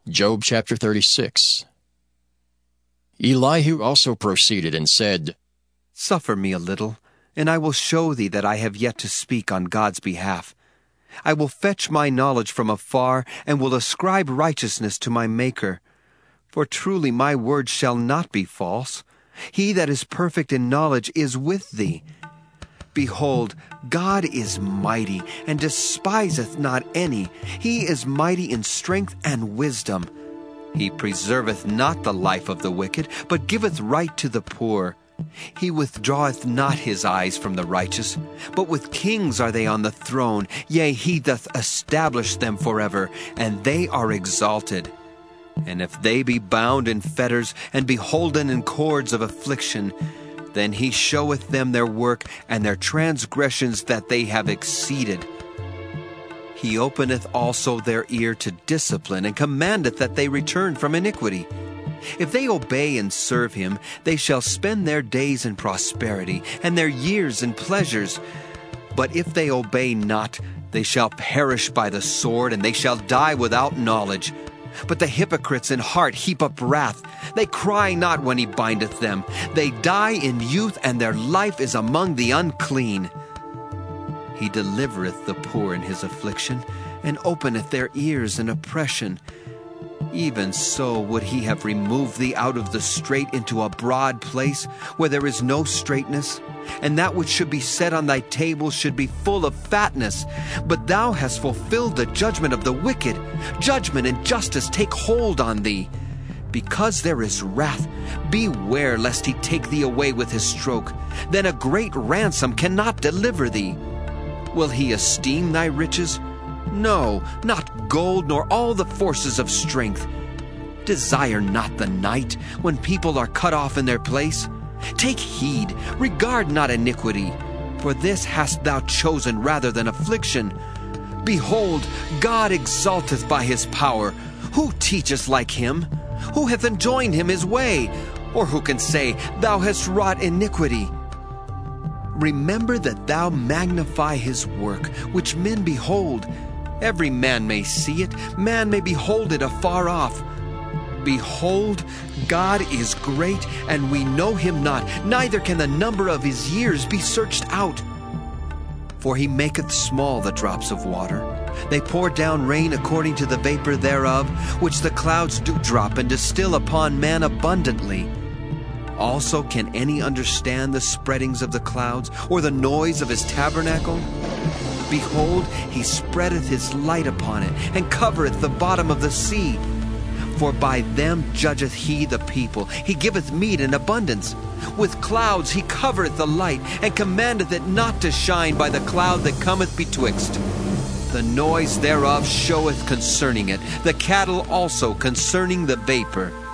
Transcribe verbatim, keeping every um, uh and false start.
Job chapter thirty-six. Elihu also proceeded and said, Suffer me a little, and I will show thee that I have yet to speak on God's behalf. I will fetch my knowledge from afar, and will ascribe righteousness to my Maker. For truly my word shall not be false. He that is perfect in knowledge is with thee. Behold, God is mighty, and despiseth not any. He is mighty in strength and wisdom. He preserveth not the life of the wicked, but giveth right to the poor. He withdraweth not his eyes from the righteous, but with kings are they on the throne. Yea, he doth establish them forever, and they are exalted. And if they be bound in fetters, and be holden in cords of affliction, then he showeth them their work, and their transgressions that they have exceeded. He openeth also their ear to discipline, and commandeth that they return from iniquity. If they obey and serve him, they shall spend their days in prosperity, and their years in pleasures. But if they obey not, they shall perish by the sword, and they shall die without knowledge. But the hypocrites in heart heap up wrath. They cry not when he bindeth them. They die in youth, and their life is among the unclean. He delivereth the poor in his affliction, and openeth their ears in oppression. Even so would he have removed thee out of the strait into a broad place, where there is no straightness, and that which should be set on thy table should be full of fatness. But thou hast fulfilled the judgment of the wicked. Judgment and justice take hold on thee. Because there is wrath, beware lest he take thee away with his stroke. Then a great ransom cannot deliver thee. Will he esteem thy riches? No, not gold, nor all the forces of strength. Desire not the night, when people are cut off in their place. Take heed, regard not iniquity, for this hast thou chosen rather than affliction. Behold, God exalteth by his power. Who teacheth like him? Who hath enjoined him his way? Or who can say, Thou hast wrought iniquity? Remember that thou magnify his work, which men behold. Every man may see it, man may behold it afar off. Behold, God is great, and we know him not, neither can the number of his years be searched out. For he maketh small the drops of water. They pour down rain according to the vapor thereof, which the clouds do drop and distill upon man abundantly. Also can any understand the spreadings of the clouds, or the noise of his tabernacle? Behold, he spreadeth his light upon it, and covereth the bottom of the sea. For by them judgeth he the people. He giveth meat in abundance. With clouds he covereth the light, and commandeth it not to shine by the cloud that cometh betwixt. The noise thereof showeth concerning it, the cattle also concerning the vapor.